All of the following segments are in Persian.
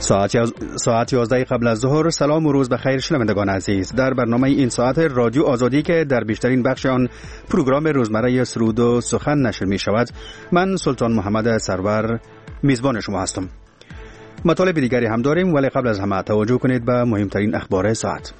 ساعت 11 قبل از ظهر. سلام و روز بخیر شنوندگان عزیز. در برنامه این ساعت رادیو آزادی که در بیشترین بخش آن پروگرام روزمره سرود و سخن نشر می شود، من سلطان محمد سرور میزبان شما هستم. مطالب دیگری هم داریم، ولی قبل از همه توجه کنید به مهمترین اخبار ساعت.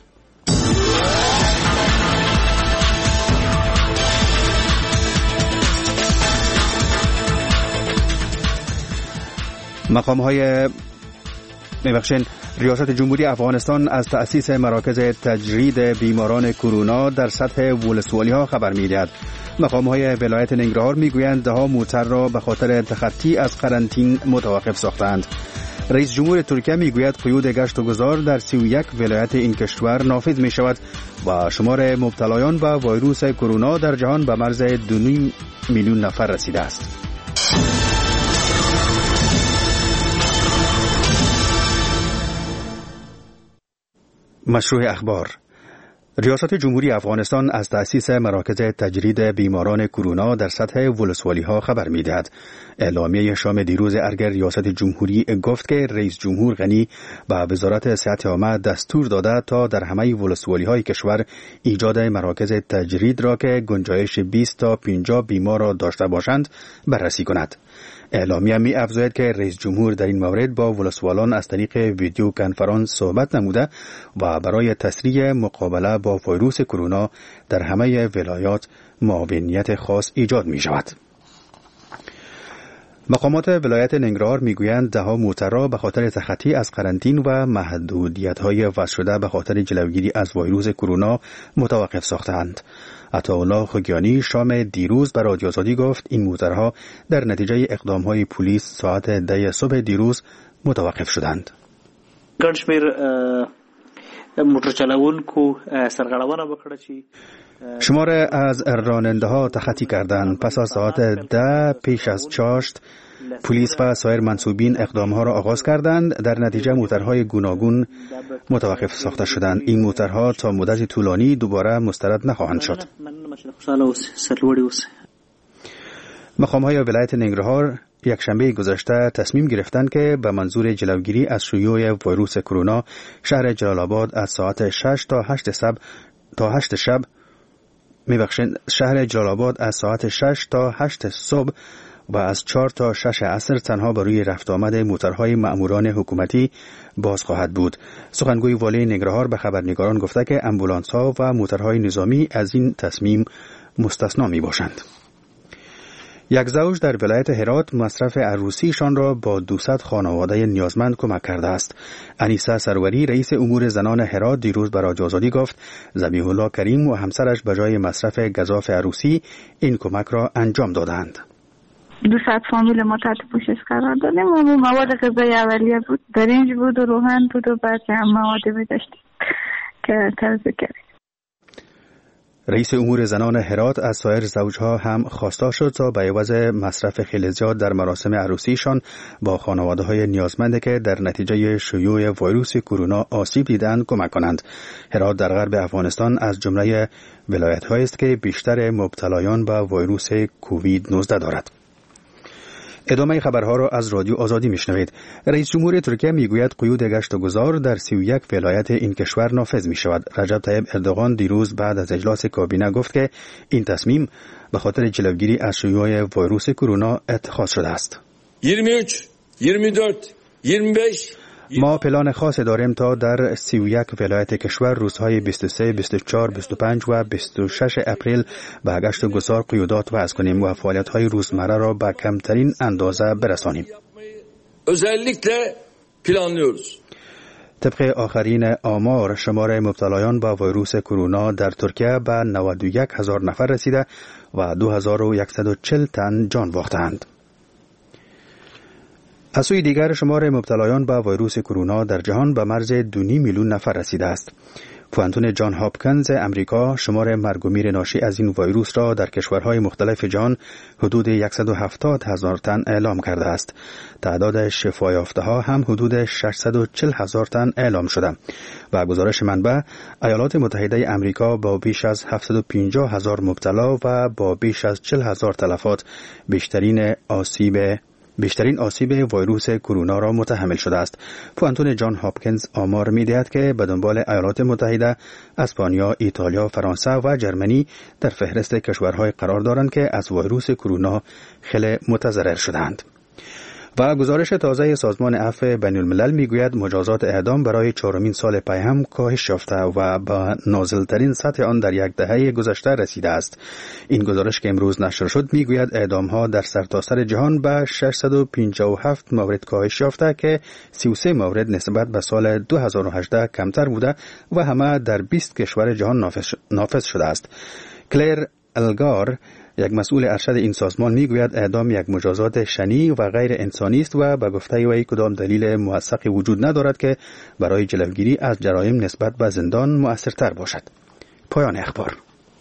ریاست جمهوری افغانستان از تأسیس مراکز تجرید بیماران کرونا در سطح ولسوالی‌ها خبر می‌دهد. مقام‌های ولایت ننگرهار می‌گویند ده‌ها موتر را به خاطر تخطی از قرنطینه متوقف ساختند. رئیس جمهور ترکیه می‌گوید قیود گشت و گذار در 31 ولایت این کشور نافذ می‌شود و شمار مبتلایان به ویروس کرونا در جهان به مرز 2.5 میلیون نفر رسیده است. مشروع اخبار. ریاست جمهوری افغانستان از تأسیس مراکز تجرید بیماران کرونا در سطح ولسوالی‌ها خبر می‌دهد. اعلامیه شام دیروز ارگ ریاست جمهوری گفت که رئیس جمهور غنی به وزارت صحت عامه دستور داده تا در همه ولسوالی‌های کشور ایجاد مراکز تجرید را که گنجایش 20 تا 50 بیمار را داشته باشند بررسی کند. اعلامیه می افزاید که رئیس جمهور در این مورد با ولسوالان از طریق ویدیو کنفرانس صحبت نموده و برای تسریع مقابله با ویروس کرونا در همه ولایات معاونیت خاص ایجاد می شود. مقامات ولایت ننگرهار میگویند ده‌ها موتر را به خاطر تخطی از قرنطینه و محدودیت‌های وضع شده به خاطر جلوگیری از ویروس کرونا متوقف ساختند. عطاالله خوگیانی شام دیروز به رادیو آزادی گفت این موترها در نتیجه اقدام‌های پلیس ساعت 10 صبح دیروز متوقف شدند. ګڼشمیر موټر چلوونکو سرغړونه وکړه چې شمار از راننده ها تخطی کردند. پس از ساعت 10 پیش از چاشت پلیس و سایر منصوبین اقدام ها را آغاز کردند. در نتیجه موترهای گوناگون متوقف ساخته شدند. این موترها تا مدت طولانی دوباره مسترد نخواهند شد. مقام‌های ولایت ننگرهار یک شنبه گذشته تصمیم گرفتند که به منظور جلوگیری از شیوع ویروس کرونا شهر جلال آباد از ساعت 6 تا 8 شب شهر جلال آباد از ساعت 6 تا 8 صبح و از 4 تا 6 عصر تنها بروی رفت آمد موترهای مأموران حکومتی باز خواهد بود. سخنگوی والی ننگرهار به خبرنگاران گفته که امبولانس‌ها و موترهای نظامی از این تصمیم مستثنا می باشند. یک زوج در ولایت هرات مصرف عروسیشان را با 200 خانواده نیازمند کمک کرده است. انیسه سروری رئیس امور زنان هرات دیروز به رادیو آزادی گفت ذبیح الله کریم و همسرش به جای مصرف گزاف عروسی این کمک را انجام دادند. 200 فامیل ما تحت پوشش قرار دادیم و مواد غذایی اولیه بود، برنج بود و روغن بود و بعد هم مواد داشتیم که توزیع کردیم. رئیس امور زنان هرات از سایر زوجها هم خواسته شد تا به عوض مصرف خیلی زیاد در مراسم عروسیشان با خانواده‌های نیازمند که در نتیجه شیوع ویروس کرونا آسیب دیدند کمک کنند. هرات در غرب افغانستان از جمله ولایت‌هایی است که بیشتر مبتلایان به ویروس کووید 19 دارد. ادامه خبرها را از رادیو آزادی میشنوید. رئیس جمهور ترکیه میگوید قیود گشت و گذار در 31 ولایت این کشور نافذ می شود. رجب طیب اردوغان دیروز بعد از اجلاس کابینه گفت که این تصمیم به خاطر جلوگیری از شیوع ویروس کرونا اتخاذ شده است. 23 24 25 ما پلان خاص داریم تا در 31 ولایت کشور روزهای 23, 24, 25 و 26 اپریل به گشت و گذار قیودات وضع کنیم و فعالیت‌های روزمره را به کمترین اندازه برسانیم. özellikle planlıyoruz. طبق آخرین آمار شمار مبتلایان با ویروس کرونا در ترکیه به 91,000 نفر رسیده و 2140 تن جان باختند. از سوی دیگر شمار مبتلایان به ویروس کرونا در جهان به مرز 2.5 میلیون نفر رسیده است. پوانتون جان هاپکینز امریکا شمار مرگ و میر ناشی از این ویروس را در کشورهای مختلف جهان حدود 170,000 تن اعلام کرده است. تعداد شفا یافته‌ها هم حدود 640,000 تن اعلام شده. و گزارش منبع ایالات متحده امریکا با بیش از 750,000 مبتلا و با بیش از 40,000 تلفات بیشترین آسیب بیشترین آسیب ویروس کرونا را متحمل شده است. پوانتون جان هاپکینز آمار می‌دهد که به دنبال ایالات متحده، اسپانیا، ایتالیا، فرانسه و جرمنی در فهرست کشورهای قرار دارند که از ویروس کرونا خیلی متضرر شدند. و گزارش تازه سازمان عفو بین الملل میگوید مجازات اعدام برای 4مین سال پی هم کاهش یافته و به نازلترین سطح آن در یک دهه گذشته رسیده است. این گزارش که امروز نشر شد میگوید اعدام ها در سرتاسر جهان به 657 مورد کاهش یافته که 33 مورد نسبت به سال 2018 کمتر بوده و همه در 20 کشور جهان نافذ شده است. کلیر الگار، یک مسئول ارشد این سازمان، میگوید اعدام یک مجازات شنیع و غیر انسانی است و به گفته وی کدام دلیل موثقی وجود ندارد که برای جلوگیری از جرایم نسبت به زندان مؤثرتر باشد. پایان اخبار.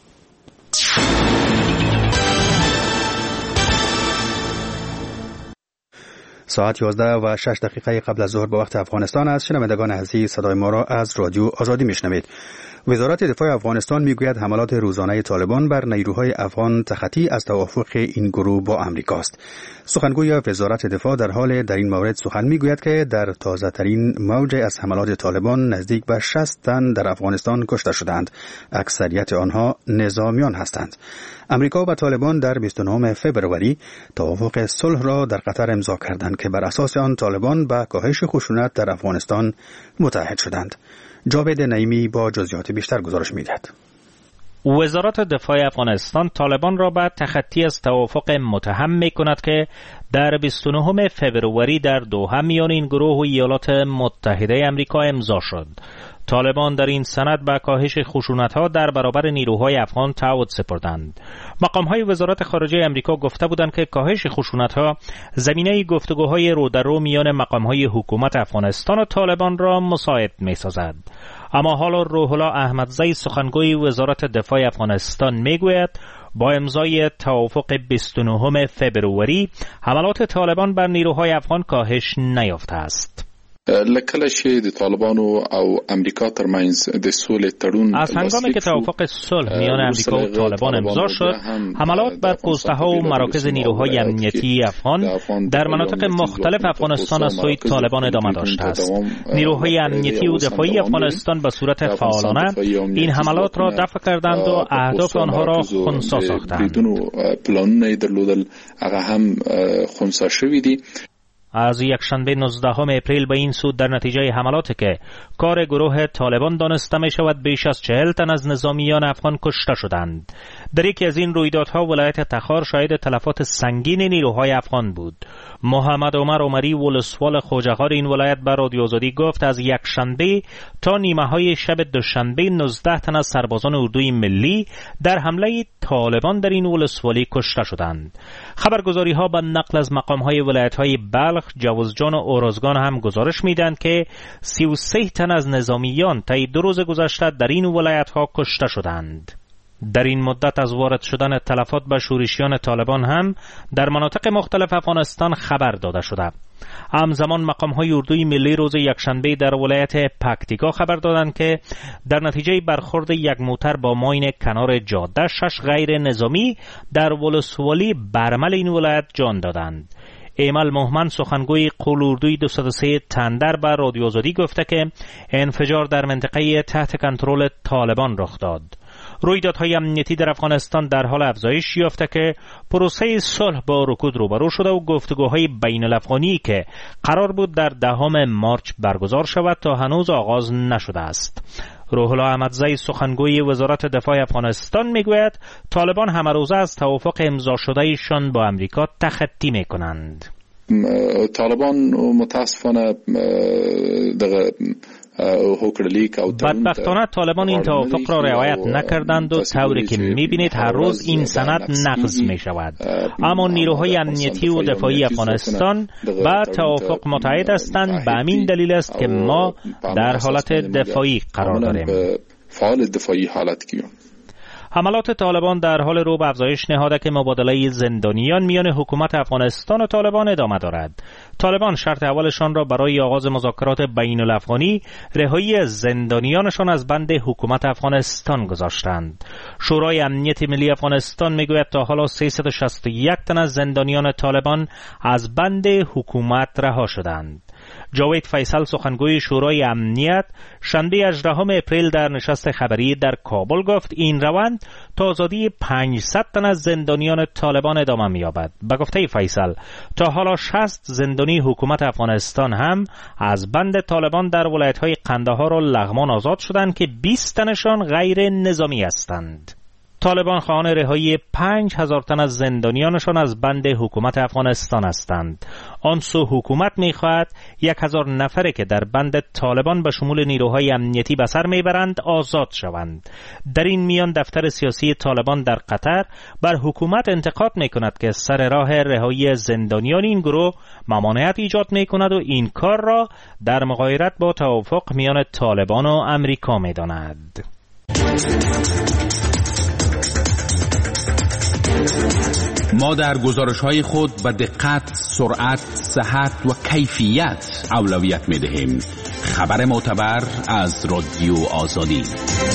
ساعت 11:06 قبل از ظهر به وقت افغانستان است. شنوندگان عزیز، صدای ما را از رادیو آزادی میشنوید. وزارت دفاع افغانستان میگوید حملات روزانه طالبان بر نیروهای افغان تخطی از توافق این گروه با امریکا است. سخنگوی وزارت دفاع در حال در این مورد سخن میگوید که در تازه ترین موج از حملات طالبان نزدیک به 60 تن در افغانستان کشته شدند. اکثریت آنها نظامیان هستند. امریکا و طالبان در 29 فوریه توافق صلح را در قطر امضا کردند که بر اساس آن طالبان به کاهش خشونت در افغانستان متحد شدند. جاوید نعیمی با جزئیات بیشتر گزارش می‌دهد. وزارت دفاع افغانستان طالبان را به تخطی از توافق متهم می‌کند که در 29 فوریه در دوحه میان این گروه و ایالات متحده آمریکا امضا شد. طالبان در این سند به کاهش خشونت‌ها در برابر نیروهای افغان تعهد سپردند. مقام‌های وزارت خارجه آمریکا گفته بودند که کاهش خشونت‌ها زمینه گفتگوهای رو در رو میان مقام‌های حکومت افغانستان و طالبان را مساعد می‌سازد. اما حالا روح الله احمدزی، سخنگوی وزارت دفاع افغانستان، میگوید با امضای توافق 29 فوریه حملات طالبان بر نیروهای افغان کاهش نیافته است. لکه چې د طالبانو او امریکا ترمنځ د سولې تړون از هنگامی که توافق صلح میان امریکا و طالبان امضا شد، حملات بر پست‌ها و مراکز نیروهای امنیتی افغان در مناطق مختلف افغانستان از سوی طالبان ادامه داشته است. نیروهای امنیتی و دفاعی افغانستان به صورت فعالانه این حملات را دفع کردند و اهداف آنها را خنثی ساختند. پلانونه درلودل هغه هم خنثی شوی دي. از یکشنبه 19 اپریل به این سو در نتیجه حملاتی که کار گروه طالبان دانسته می شود بیش از 40 تن از نظامیان افغان کشته شدند. در یکی از این رویدادها ولایت تخار شاهد تلفات سنگین نیروهای افغان بود. محمد عمر عمری، ولسوال خوجغار این ولایت، به رادیو آزادی گفت از یکشنبه تا نیمه های شب دوشنبه 19 تن از سربازان اردوی ملی در حمله طالبان در این ولسوالی کشته شدند. خبرگزاری ها به نقل از مقام های ولایت های بلخ، جوزجان و اورزگان هم گزارش میدن که 33 تن از نظامیان طی 2 روز گذشته در این ولایت ها کشته شدند. در این مدت از وارد شدن تلفات به شورشیان طالبان هم در مناطق مختلف افغانستان خبر داده شده. همزمان مقام‌های اردوی ملی روز یکشنبه در ولایت پکتیکا خبر دادند که در نتیجه برخورد یک موتر با ماین کنار جاده 6 غیر نظامی در ولسوالی برمل این ولایت جان دادند. ایمل محمد، سخنگوی قول اردوی 203 تندر، به رادیو آزادی گفته که انفجار در منطقه تحت کنترل طالبان رخ داد. رویدادهای امنیتی در افغانستان در حال افزایش یافته که پروسه صلح با رکود روبرو شده و گفتگوهای بین الافغانی که قرار بود در 10 مارچ برگزار شود تا هنوز آغاز نشده است. روح الله احمدزی، سخنگوی وزارت دفاع افغانستان، میگوید طالبان همه روزه از توافق امضا شده ایشان با امریکا تخطی میکنند. طالبان متاسفانه بدبختانه طالبان این توافق را رعایت نکردند و طوری که میبینید هر روز این سند نقض می شود. اما نیروهای امنیتی و دفاعی افغانستان با توافق متحد هستند. به همین دلیل است که ما در حالت دفاعی قرار داریم. فعال دفاعی حالت کییم. حملات طالبان در حال رو به افزایش نهاده که مبادله زندانیان میان حکومت افغانستان و طالبان ادامه دارد. طالبان شرط اولشان را برای آغاز مذاکرات بین الافغانی رهایی زندانیانشان از بند حکومت افغانستان گذاشتند. شورای امنیت ملی افغانستان میگوید تا حالا 361 تن از زندانیان طالبان از بند حکومت رها شدند. جاوید فیصل سخنگوی شورای امنیت شنبه 18 اپریل در نشست خبری در کابل گفت این روند تا آزادی 500 تن از زندانیان طالبان ادامه می‌یابد. به گفته فیصل تا حالا 60 زندانی حکومت افغانستان هم از بند طالبان در ولایت‌های قندهار و لغمان آزاد شدند که 20 تنشان غیر نظامی هستند. طالبان خواهان رهایی 5000 تن از زندانیانشان از بند حکومت افغانستان هستند. آن سو حکومت می‌خواهد 1000 نفره که در بند طالبان به شمول نیروهای امنیتی به سر میبرند آزاد شوند. در این میان دفتر سیاسی طالبان در قطر بر حکومت انتقاد می‌کند که سر راه رهایی زندانیان این گروه ممانعت ایجاد می‌کند و این کار را در مغایرت با توافق میان طالبان و امریکا می‌داند. ما در گزارش‌های خود به دقت، سرعت، صحت و کیفیت اولویت می‌دهیم. خبر معتبر از رادیو آزادی.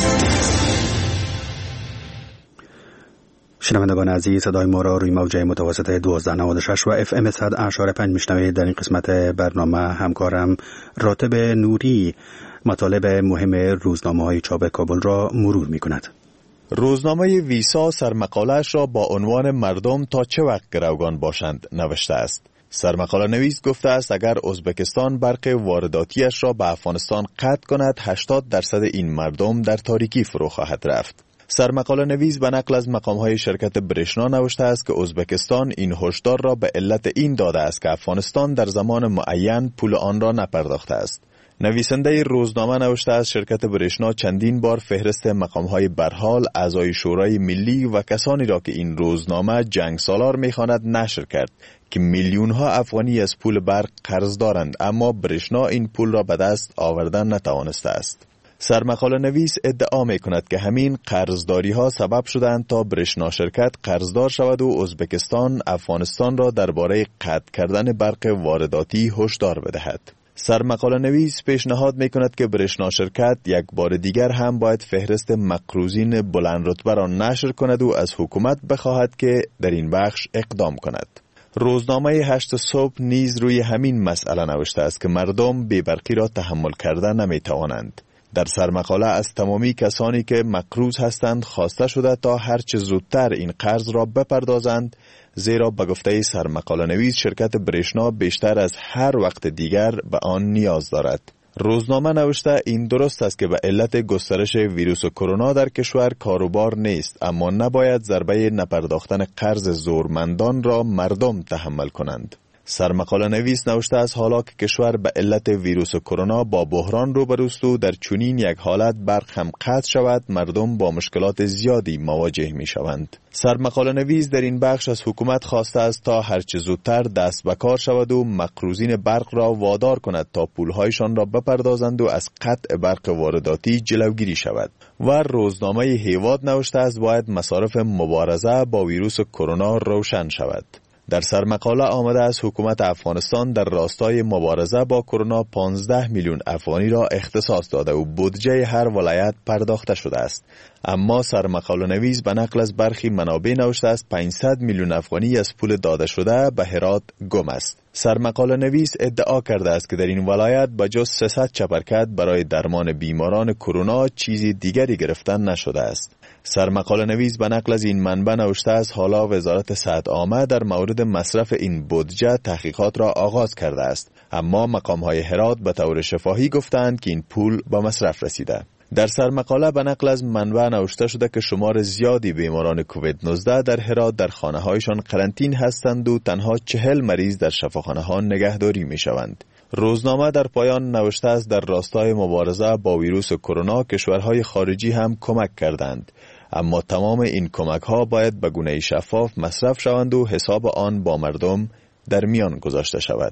شنوندگان عزیز، صدای ما را روی موج متوسط 1296 و FM 100.5 میشنوید. در این قسمت برنامه همکارم راتب نوری مطالب مهم روزنامه‌های چاپ کابل را مرور می‌کند. روزنامه ویسا سرمقاله‌اش را با عنوان مردم تا چه وقت گروگان باشند نوشته است. سرمقاله نویس گفته است اگر ازبکستان برق وارداتیش را به افغانستان قطع کند 80% این مردم در تاریکی فرو خواهد رفت. سرمقاله نویس به نقل از مقام‌های شرکت برشنا نوشته است که ازبکستان این هشدار را به علت این داده است که افغانستان در زمان معین پول آن را نپرداخته است. نویسنده روزنامه نوشته است شرکت برشنا چندین بار فهرست مقام‌های برحال، اعضای شورای ملی و کسانی را که این روزنامه جنگ سالار می‌خواند نشر کرد که میلیون‌ها افغانی از پول برق قرض دارند، اما برشنا این پول را به دست آوردن نتوانسته است. سرمقاله نویس ادعا می‌کند که همین قرضداری‌ها سبب شدند تا برشنا شرکت قرضدار شود و ازبکستان افغانستان را درباره قطع کردن برق وارداتی هشدار بدهد. سرمقاله نویس پیشنهاد می‌کند که برشنا شرکت یک بار دیگر هم باید فهرست مقروضین بلند رتبه را نشر کند و از حکومت بخواهد که در این بخش اقدام کند. روزنامه 8 صبح نیز روی همین مسئله نوشته است که مردم بی‌برقی را تحمل کردن نمی‌توانند. در سرمقاله از تمامی کسانی که مقروض هستند خواسته شده تا هرچه زودتر این قرض را بپردازند، زیرا به گفته سرمقاله نویس شرکت برشنا بیشتر از هر وقت دیگر به آن نیاز دارد. روزنامه نوشته این درست است که به علت گسترش ویروس کرونا در کشور کاروبار نیست، اما نباید ضربه نپرداختن قرض زورمندان را مردم تحمل کنند. سرمقاله نویس نوشته است حالا که کشور به علت ویروس کرونا با بحران روبروست و در چنین یک حالت برق هم قطع شود، مردم با مشکلات زیادی مواجه می شوند. سرمقاله نویس در این بخش از حکومت خواسته است تا هرچه زودتر دست به کار شود و مقروضین برق را وادار کند تا پولهایشان را بپردازند و از قطع برق وارداتی جلوگیری شود. و روزنامه هیواد نوشته است باید مصارف مبارزه با ویروس کرونا روشن شود. در سرمقاله آمده است حکومت افغانستان در راستای مبارزه با کرونا 15 میلیون افغانی را اختصاص داده و بودجه هر ولایت پرداخته شده است. اما سرمقاله نویس به نقل از برخی منابع نوشته است 500 میلیون افغانی از پول داده شده به هرات گم است. سرمقاله نویس ادعا کرده است که در این ولایت به جز 300 چپرکت برای درمان بیماران کرونا چیزی دیگری گرفتن نشده است. سرمقاله نویس به نقل از این منبع نوشته است حالا وزارت صحت عامه در مورد مصرف این بودجه تحقیقات را آغاز کرده است، اما مقام‌های هرات به طور شفاهی گفتند که این پول به مصرف رسیده. در سرمقاله به نقل از منبع نوشته شده که شمار زیادی بیماران کووید 19 در هرات در خانه‌هایشان قرنطین هستند و تنها 40 مریض در شفاخانه‌ها نگهداری می‌شوند. روزنامه در پایان نوشته است در راستای مبارزه با ویروس کرونا کشورهای خارجی هم کمک کردند، اما تمام این کمک‌ها باید به گونه شفاف مصرف شوند و حساب آن با مردم در میان گذاشته شود.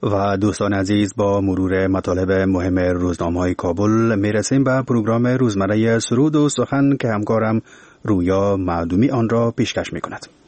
و دوستان عزیز، با مرور مطالب مهم روزنامه‌های کابل میرسیم به پروگرام روزمره سرود و سخن که همکارم رویا معدومی آن را پیشکش می‌کند.